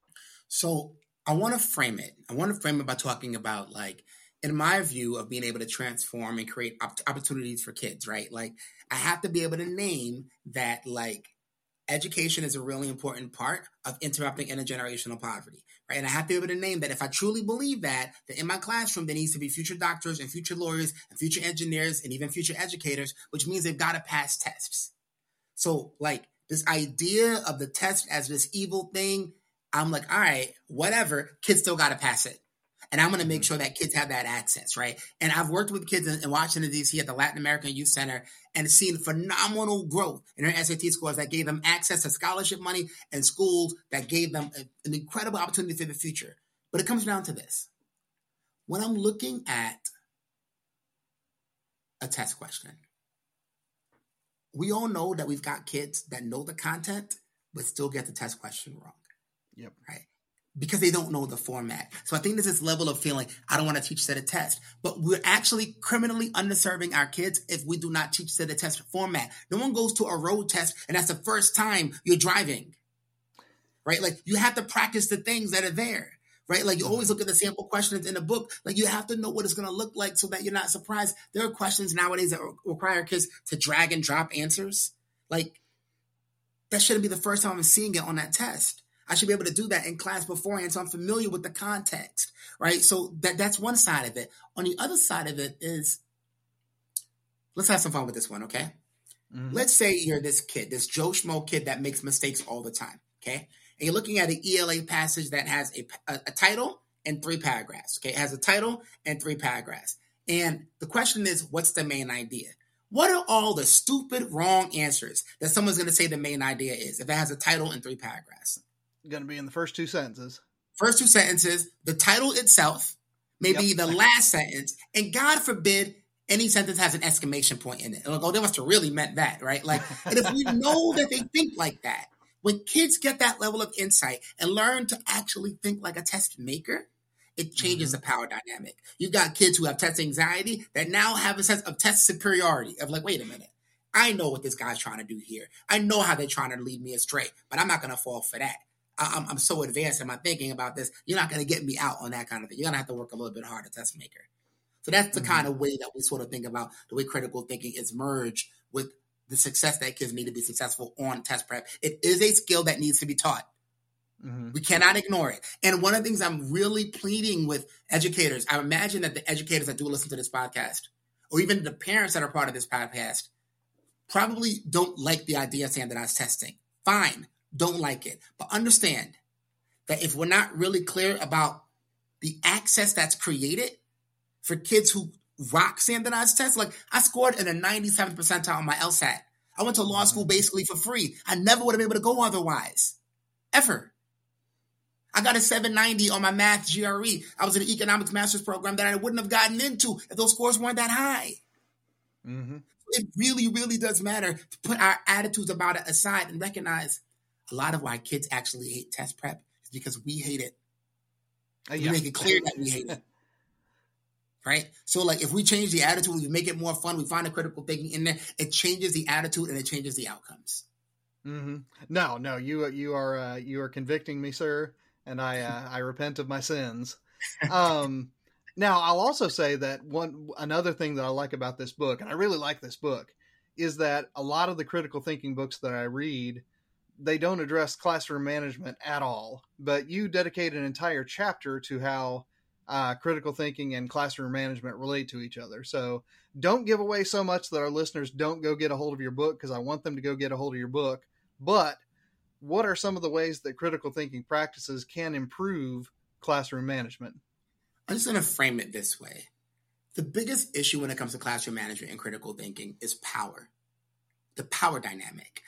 So I want to frame it. I want to frame it by talking about, like, in my view of being able to transform and create opportunities for kids, right? Like, I have to be able to name that, like, education is a really important part of interrupting intergenerational poverty, right? And I have to be able to name that if I truly believe that in my classroom, there needs to be future doctors and future lawyers and future engineers and even future educators, which means they've got to pass tests. So, like, this idea of the test as this evil thing, I'm like, all right, whatever, kids still got to pass it. And I'm going to make sure that kids have that access, right? And I've worked with kids in Washington, D.C. at the Latin American Youth Center and seen phenomenal growth in their SAT scores that gave them access to scholarship money and schools that gave them an incredible opportunity for the future. But it comes down to this. When I'm looking at a test question, we all know that we've got kids that know the content but still get the test question wrong. Yep. Right. Because they don't know the format. So I think there's this level of feeling, I don't want to teach set a test, but we're actually criminally underserving our kids if we do not teach set a test format. No one goes to a road test and that's the first time you're driving, right? Like, you have to practice the things that are there, right? Like, you always look at the sample questions in the book. Like, you have to know what it's going to look like so that you're not surprised. There are questions nowadays that require kids to drag and drop answers. Like, that shouldn't be the first time I'm seeing it on that test. I should be able to do that in class beforehand, so I'm familiar with the context, right? So that's one side of it. On the other side of it is, let's have some fun with this one, okay? Let's say you're this kid, this Joe Schmo kid that makes mistakes all the time, okay? And you're looking at an ELA passage that has a title and 3 paragraphs, okay? It has a title and 3 paragraphs. And the question is, what's the main idea? What are all the stupid, wrong answers that someone's going to say the main idea is if it has a title and 3 paragraphs? Going to be in the first 2 sentences. First 2 sentences, the title itself, maybe the last sentence, and God forbid any sentence has an exclamation point in it. Like, oh, they must have really meant that, right? Like, and if we know that they think like that, when kids get that level of insight and learn to actually think like a test maker, it changes the power dynamic. You've got kids who have test anxiety that now have a sense of test superiority of like, wait a minute, I know what this guy's trying to do here. I know how they're trying to lead me astray, but I'm not going to fall for that. I'm so advanced in my thinking about this. You're not going to get me out on that kind of thing. You're going to have to work a little bit harder, test maker. So that's the kind of way that we sort of think about the way critical thinking is merged with the success that kids need to be successful on test prep. It is a skill that needs to be taught. We cannot ignore it. And one of the things I'm really pleading with educators, I imagine that the educators that do listen to this podcast or even the parents that are part of this podcast, probably don't like the idea of standardized testing. Fine, don't like it. But understand that if we're not really clear about the access that's created for kids who rock standardized tests, like I scored in a 97th percentile on my LSAT. I went to law school basically for free. I never would have been able to go otherwise. Ever. I got a 790 on my math GRE. I was in an economics master's program that I wouldn't have gotten into if those scores weren't that high. Mm-hmm. It really, really does matter to put our attitudes about it aside and recognize a lot of why kids actually hate test prep is because we hate it. We make it clear that we hate it. Right? So like if we change the attitude, we make it more fun, we find a critical thinking in there, it changes the attitude and it changes the outcomes. Mm-hmm. No, you are convicting me, sir, and I repent of my sins. Now I'll also say that another thing that I like about this book, and I really like this book, is that a lot of the critical thinking books that I read, they don't address classroom management at all, but you dedicate an entire chapter to how critical thinking and classroom management relate to each other. So don't give away so much that our listeners don't go get a hold of your book, because I want them to go get a hold of your book. But what are some of the ways that critical thinking practices can improve classroom management? I'm just going to frame it this way. The biggest issue when it comes to classroom management and critical thinking is power. The power dynamic.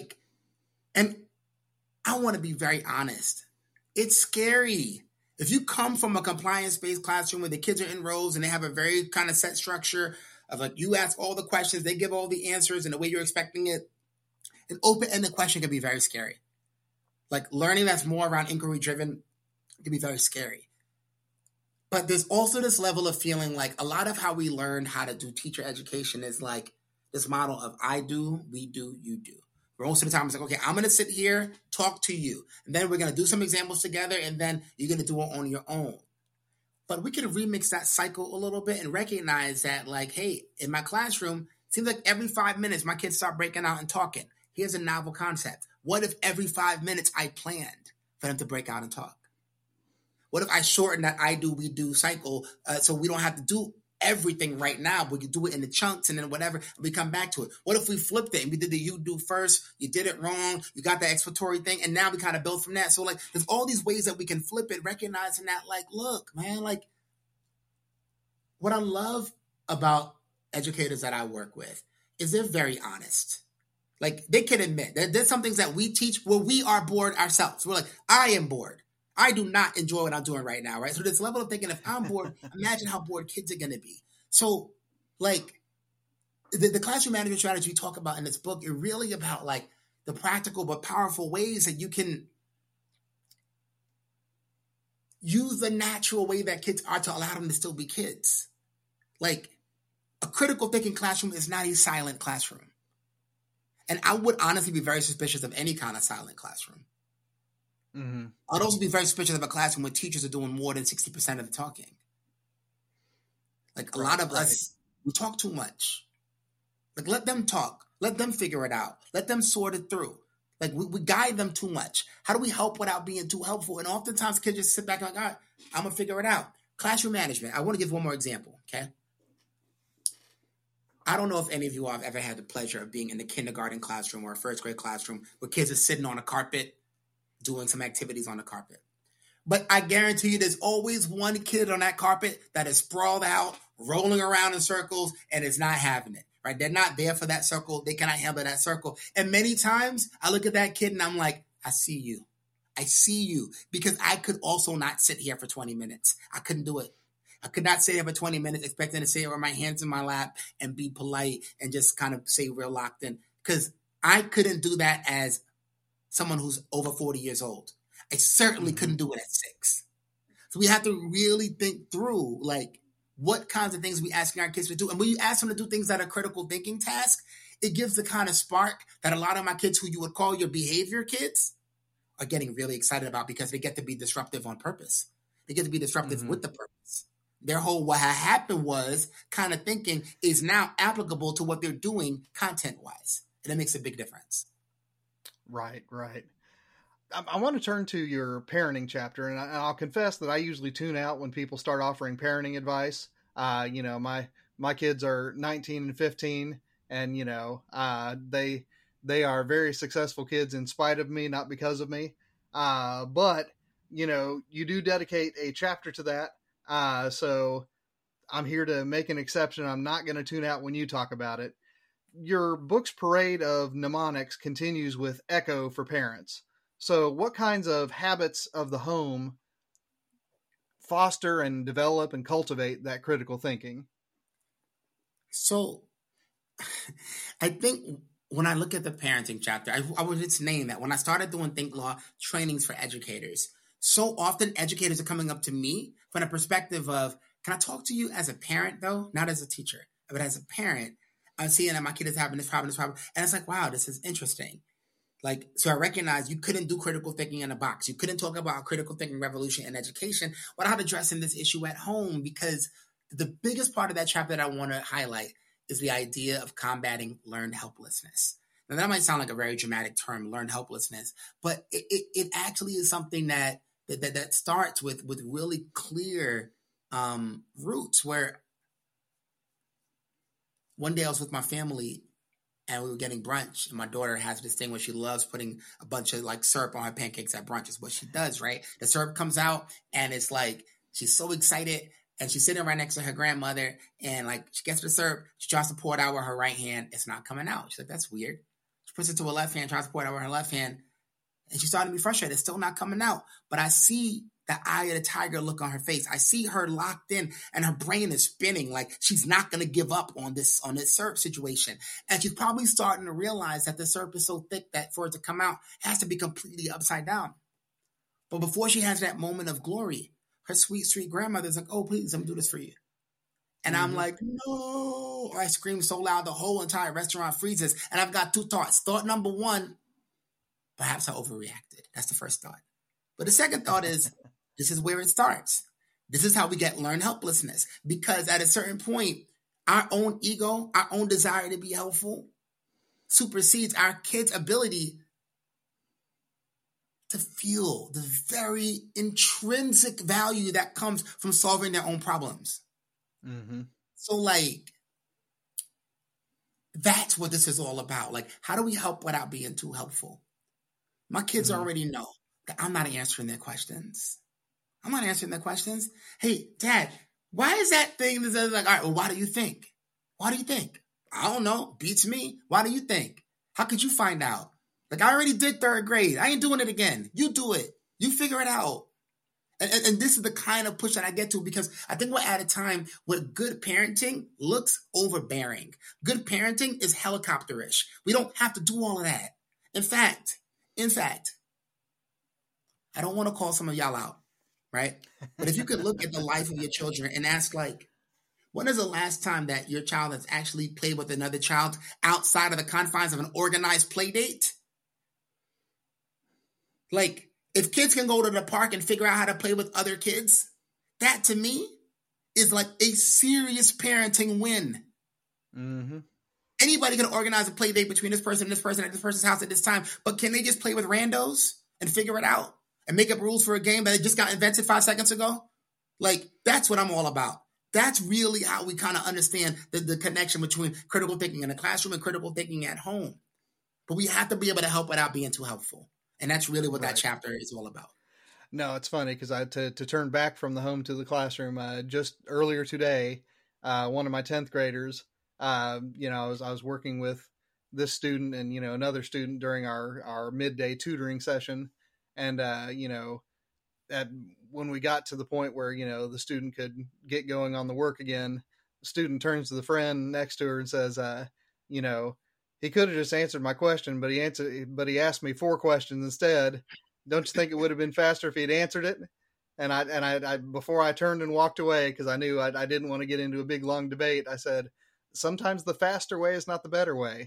And I want to be very honest. It's scary. If you come from a compliance-based classroom where the kids are in rows and they have a very kind of set structure of like you ask all the questions, they give all the answers in the way you're expecting it, an open-ended question can be very scary. Like learning that's more around inquiry-driven can be very scary. But there's also this level of feeling like a lot of how we learn how to do teacher education is like this model of I do, we do, you do. Most of the time it's like, okay, I'm going to sit here, talk to you, and then we're going to do some examples together, and then you're going to do it on your own. But we can remix that cycle a little bit and recognize that like, hey, in my classroom, it seems like every 5 minutes my kids start breaking out and talking. Here's a novel concept. What if every 5 minutes I planned for them to break out and talk? What if I shorten that I do, we do cycle so we don't have to do everything right now? We can do it in the chunks and then whatever, and we come back to it. What if we flipped it and we did the you do first, you did it wrong, you got the exploratory thing, and now we kind of build from that. So like there's all these ways that we can flip it, recognizing that like, look, man, like what I love about educators that I work with is they're very honest. Like they can admit that there's some things that we teach where we are bored ourselves. We're like, I am bored. I do not enjoy what I'm doing right now, right? So this level of thinking, if I'm bored, imagine how bored kids are going to be. So like the classroom management strategy we talk about in this book is really about like the practical but powerful ways that you can use the natural way that kids are to allow them to still be kids. Like a critical thinking classroom is not a silent classroom. And I would honestly be very suspicious of any kind of silent classroom. Mm-hmm. I'd also be very suspicious of a classroom where teachers are doing more than 60% of the talking. Like a lot of us, we talk too much. Like let them talk. Let them figure it out. Let them sort it through. Like we guide them too much. How do we help without being too helpful? And oftentimes kids just sit back and like, all right, I'm going to figure it out. Classroom management. I want to give one more example, okay? I don't know if any of you have ever had the pleasure of being in the kindergarten classroom or a first grade classroom where kids are sitting on a carpet doing some activities on the carpet. But I guarantee you there's always one kid on that carpet that is sprawled out, rolling around in circles, and is not having it, right? They're not there for that circle. They cannot handle that circle. And many times I look at that kid and I'm like, I see you. I see you. Because I could also not sit here for 20 minutes. I couldn't do it. I could not sit here for 20 minutes expecting to sit with my hands in my lap and be polite and just kind of say real locked in. Because I couldn't do that as someone who's over 40 years old. I certainly couldn't do it at 6. So we have to really think through, like, what kinds of things we asking our kids to do. And when you ask them to do things that are critical thinking tasks, it gives the kind of spark that a lot of my kids who you would call your behavior kids are getting really excited about because they get to be disruptive on purpose. They get to be disruptive with the purpose. Their whole what had happened was kind of thinking is now applicable to what they're doing content-wise. And it makes a big difference. Right. I want to turn to your parenting chapter, and I'll confess that I usually tune out when people start offering parenting advice. My my kids are 19 and 15, and they are very successful kids in spite of me, not because of me. But you do dedicate a chapter to that. So I'm here to make an exception. I'm not going to tune out when you talk about it. Your book's parade of mnemonics continues with Echo for parents. So what kinds of habits of the home foster and develop and cultivate that critical thinking? So I think when I look at the parenting chapter, I would just name that when I started doing Think Law trainings for educators, so often educators are coming up to me from a perspective of, can I talk to you as a parent though? Not as a teacher, but as a parent. I'm seeing that my kid is having this problem. And it's like, wow, this is interesting. Like, so I recognize you couldn't do critical thinking in a box. You couldn't talk about critical thinking revolution in education without addressing this issue at home, because the biggest part of that chapter that I want to highlight is the idea of combating learned helplessness. Now, that might sound like a very dramatic term, learned helplessness, but it actually is something that starts with really clear roots, where one day I was with my family and we were getting brunch, and my daughter has this thing where she loves putting a bunch of like syrup on her pancakes at brunch. Is what she does, right? The syrup comes out and it's like, she's so excited, and she's sitting right next to her grandmother, and like she gets the syrup, she tries to pour it out with her right hand. It's not coming out. She's like, that's weird. She puts it to her left hand, tries to pour it out with her left hand, and she's starting to be frustrated. It's still not coming out. But I see the eye of the tiger look on her face. I see her locked in, and her brain is spinning like she's not going to give up on this syrup situation. And she's probably starting to realize that the syrup is so thick that for it to come out, it has to be completely upside down. But before she has that moment of glory, her sweet, sweet grandmother's like, oh, please, let me do this for you. And I'm like, no. Or I scream so loud, the whole entire restaurant freezes. And I've got two thoughts. Thought number one, perhaps I overreacted. That's the first thought. But the second thought is, this is where it starts. This is how we get learned helplessness. Because at a certain point, our own ego, our own desire to be helpful supersedes our kids' ability to feel the very intrinsic value that comes from solving their own problems. Mm-hmm. So like, that's what this is all about. Like, how do we help without being too helpful? My kids already know that I'm not answering their questions. I'm not answering their questions. Hey, Dad, why is that thing that says like, all right, well, why do you think? Why do you think? I don't know. Beats me. Why do you think? How could you find out? Like, I already did third grade. I ain't doing it again. You do it. You figure it out. And this is the kind of push that I get to, because I think we're at a time where good parenting looks overbearing. Good parenting is helicopterish. We don't have to do all of that. In fact, I don't want to call some of y'all out, right? But if you could look at the life of your children and ask, like, when is the last time that your child has actually played with another child outside of the confines of an organized play date? Like, if kids can go to the park and figure out how to play with other kids, that to me is like a serious parenting win. Mm-hmm. Anybody can organize a play date between this person and this person at this person's house at this time, but can they just play with randos and figure it out and make up rules for a game that just got invented 5 seconds ago? Like, that's what I'm all about. That's really how we kind of understand the connection between critical thinking in the classroom and critical thinking at home. But we have to be able to help without being too helpful. And that's really what that chapter is all about. No, it's funny because to turn back from the home to the classroom, just earlier today, one of my 10th graders, I was working with this student and, another student during our midday tutoring session. And, when we got to the point where, the student could get going on the work again, the student turns to the friend next to her and says, he could have just answered my question, but he asked me 4 questions instead. Don't you think it would have been faster if he'd answered it? And I before I turned and walked away, because I knew I didn't want to get into a big long debate, I said, sometimes the faster way is not the better way.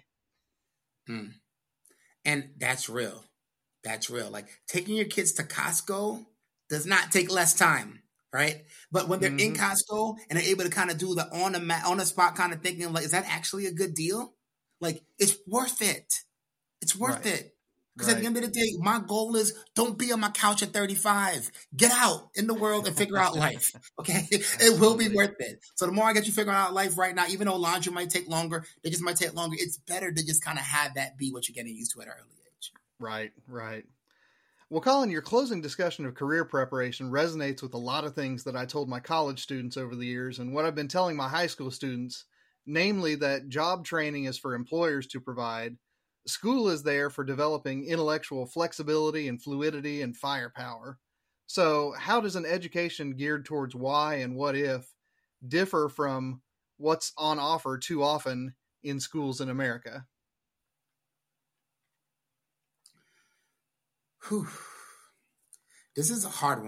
And that's real. That's real. Like, taking your kids to Costco does not take less time, right? But when they're in Costco and they're able to kind of do the on the spot kind of thinking, like, is that actually a good deal? Like, it's worth it. It's worth it. Because at the end of the day, my goal is don't be on my couch at 35. Get out in the world and figure out life. Okay. It will be worth it. So the more I get you figuring out life right now, even though laundry might take longer, they just might take longer. It's better to just kind of have that be what you're getting used to at an early age. Right. Well, Colin, your closing discussion of career preparation resonates with a lot of things that I told my college students over the years and what I've been telling my high school students, namely that job training is for employers to provide. School is there for developing intellectual flexibility and fluidity and firepower. So how does an education geared towards why and what if differ from what's on offer too often in schools in America? Whew. This is a hard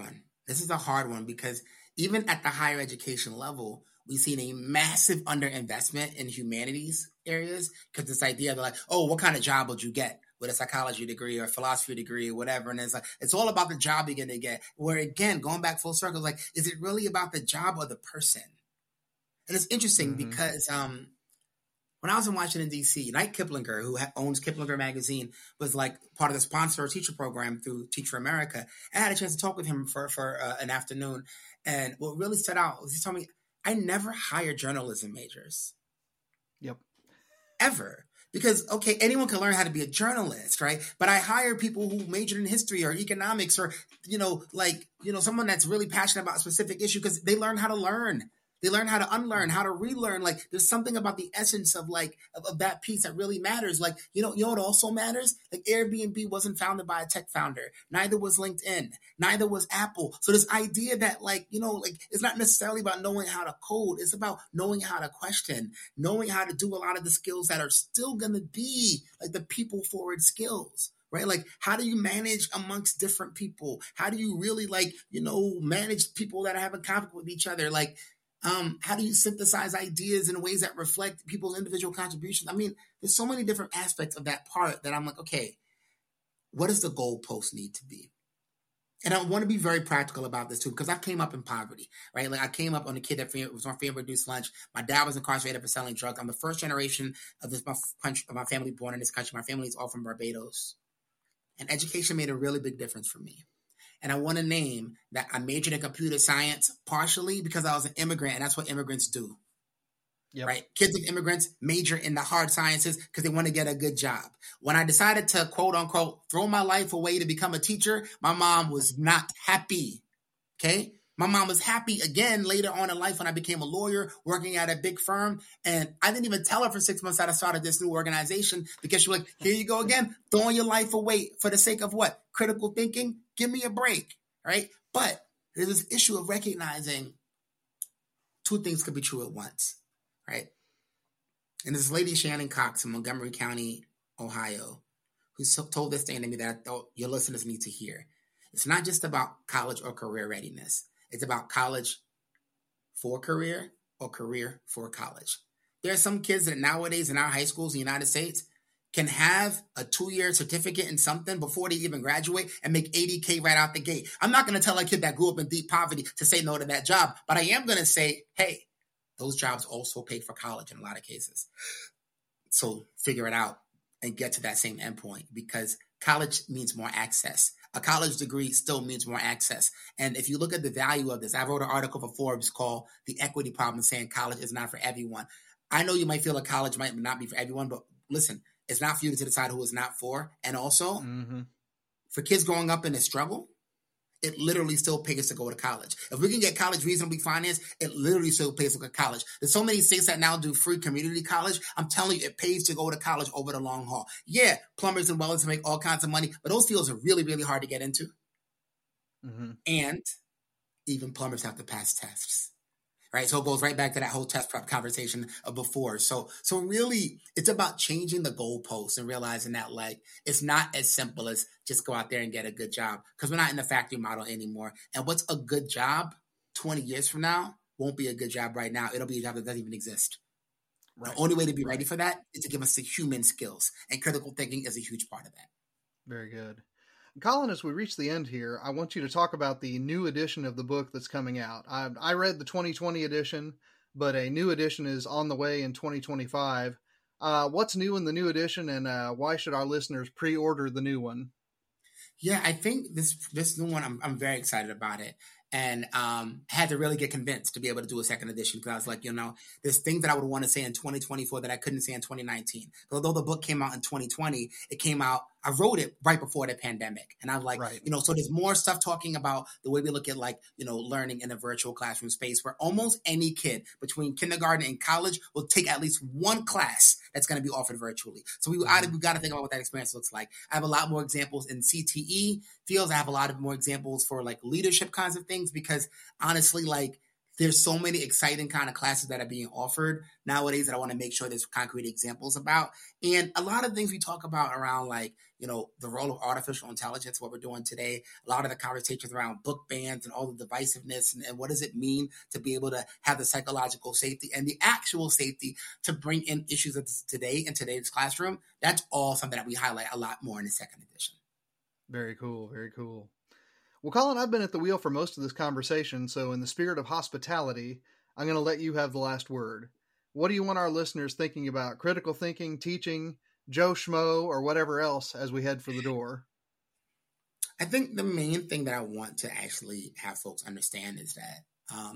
one because even at the higher education level, we've seen a massive underinvestment in humanities areas because this idea of like, oh, what kind of job would you get with a psychology degree or a philosophy degree or whatever? And it's like, it's all about the job you're going to get. Where again, going back full circle, like, is it really about the job or the person? And it's interesting because when I was in Washington, D.C., Knight Kiplinger, who owns Kiplinger Magazine, was like part of the sponsor teacher program through Teach for America. I had a chance to talk with him for an afternoon. And what really stood out was he told me, I never hired journalism majors. Yep. Ever. Because, okay, anyone can learn how to be a journalist, right? But I hire people who majored in history or economics or, someone that's really passionate about a specific issue because they learn how to learn. They learn how to unlearn, how to relearn. Like, there's something about the essence of of that piece that really matters. Like, you know what also matters? Like, Airbnb wasn't founded by a tech founder. Neither was LinkedIn. Neither was Apple. So this idea that it's not necessarily about knowing how to code. It's about knowing how to question, knowing how to do a lot of the skills that are still going to be like the people forward skills. Right? Like, how do you manage amongst different people? How do you really manage people that are having conflict with each other? Like, how do you synthesize ideas in ways that reflect people's individual contributions? I mean, there's so many different aspects of that part that I'm like, okay, what does the goalpost need to be? And I want to be very practical about this too, because I came up in poverty, right? Like, I came up on a kid that was on free and reduced lunch. My dad was incarcerated for selling drugs. I'm the first generation of my family born in this country. My family is all from Barbados. And education made a really big difference for me. And I want to name that I majored in computer science partially because I was an immigrant, and that's what immigrants do. Yep. Right? Kids of immigrants major in the hard sciences because they want to get a good job. When I decided to, quote unquote, throw my life away to become a teacher, my mom was not happy. Okay? My mom was happy again later on in life when I became a lawyer working at a big firm. And I didn't even tell her for 6 months that I started this new organization because she was like, here you go again, throwing your life away for the sake of what? Critical thinking? Give me a break, right? But there's this issue of recognizing two things could be true at once, right? And this lady, Shannon Cox in Montgomery County, Ohio, who told this thing to me that I thought your listeners need to hear. It's not just about college or career readiness. It's about college for career or career for college. There are some kids that nowadays in our high schools in the United States can have a 2-year certificate in something before they even graduate and make $80K right out the gate. I'm not going to tell a kid that grew up in deep poverty to say no to that job, but I am going to say, hey, those jobs also pay for college in a lot of cases. So figure it out and get to that same endpoint because college means more access. A college degree still means more access. And if you look at the value of this, I wrote an article for Forbes called The Equity Problem, saying college is not for everyone. I know you might feel like college might not be for everyone, but listen, it's not for you to decide who it's not for. And also, for kids growing up in a struggle, it literally still pays to go to college. If we can get college reasonably financed, it literally still pays to go to college. There's so many states that now do free community college. I'm telling you, it pays to go to college over the long haul. Yeah, plumbers and welders make all kinds of money, but those fields are really, really hard to get into. And even plumbers have to pass tests. Right. So it goes right back to that whole test prep conversation of before. So really, it's about changing the goalposts and realizing that, like, it's not as simple as just go out there and get a good job because we're not in the factory model anymore. And what's a good job 20 years from now won't be a good job right now. It'll be a job that doesn't even exist. Right. The only way to be ready for that is to give us the human skills, and critical thinking is a huge part of that. Very good. Colin, as we reach the end here, I want you to talk about the new edition of the book that's coming out. I read the 2020 edition, but a new edition is on the way in 2025. What's new in the new edition, and why should our listeners pre-order the new one? Yeah, I think this new one, I'm very excited about it. And had to really get convinced to be able to do a second edition, because I was like, there's things that I would want to say in 2024 that I couldn't say in 2019. But although the book came out in 2020, I wrote it right before the pandemic. And I was like, Right. so there's more stuff talking about the way we look at learning in a virtual classroom space, where almost any kid between kindergarten and college will take at least one class that's going to be offered virtually. So we got to think about what that experience looks like. I have a lot more examples in CTE fields. I have a lot of more examples for leadership kinds of things, because honestly, there's so many exciting kind of classes that are being offered nowadays that I want to make sure there's concrete examples about. And a lot of things we talk about around the role of artificial intelligence, what we're doing today, a lot of the conversations around book bans and all the divisiveness and what does it mean to be able to have the psychological safety and the actual safety to bring in issues of today in today's classroom. That's all something that we highlight a lot more in the second edition. Very cool. Very cool. Well, Colin, I've been at the wheel for most of this conversation, so in the spirit of hospitality, I'm going to let you have the last word. What do you want our listeners thinking about critical thinking, teaching, Joe Schmo, or whatever else as we head for the door? I think the main thing that I want to actually have folks understand is that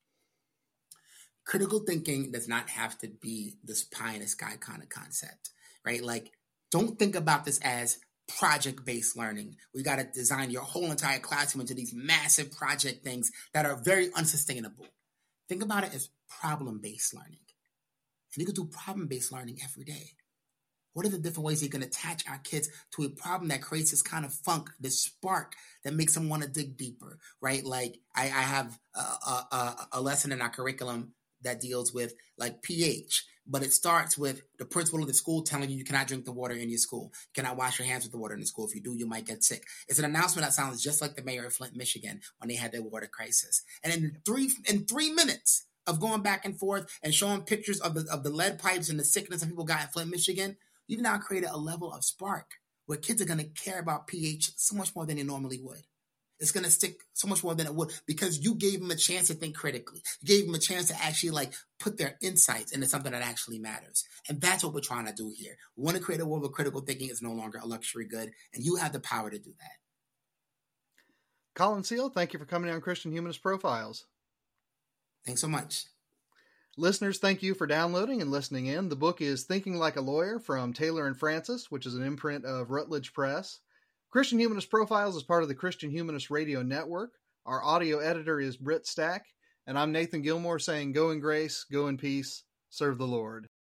critical thinking does not have to be this pie in the sky kind of concept, right? Don't think about this as project-based learning. We got to design your whole entire classroom into these massive project things that are very unsustainable. Think about it as problem-based learning. And you can do problem-based learning every day. What are the different ways you can attach our kids to a problem that creates this kind of funk, this spark that makes them want to dig deeper, right? I have a lesson in our curriculum that deals with pH, but it starts with the principal of the school telling you cannot drink the water in your school. You cannot wash your hands with the water in the school. If you do, you might get sick. It's an announcement that sounds just like the mayor of Flint, Michigan, when they had their water crisis. And in 3 minutes of going back and forth and showing pictures of the lead pipes and the sickness that people got in Flint, Michigan, you've now created a level of spark where kids are going to care about pH so much more than they normally would. It's going to stick so much more than it would because you gave them a chance to think critically. You gave them a chance to actually put their insights into something that actually matters. And that's what we're trying to do here. We want to create a world where critical thinking is no longer a luxury good, and you have the power to do that. Colin Seal, thank you for coming on Christian Humanist Profiles. Thanks so much. Listeners, thank you for downloading and listening in. The book is Thinking Like a Lawyer from Taylor and Francis, which is an imprint of Routledge Press. Christian Humanist Profiles is part of the Christian Humanist Radio Network. Our audio editor is Britt Stack, and I'm Nathan Gilmore saying go in grace, go in peace, serve the Lord.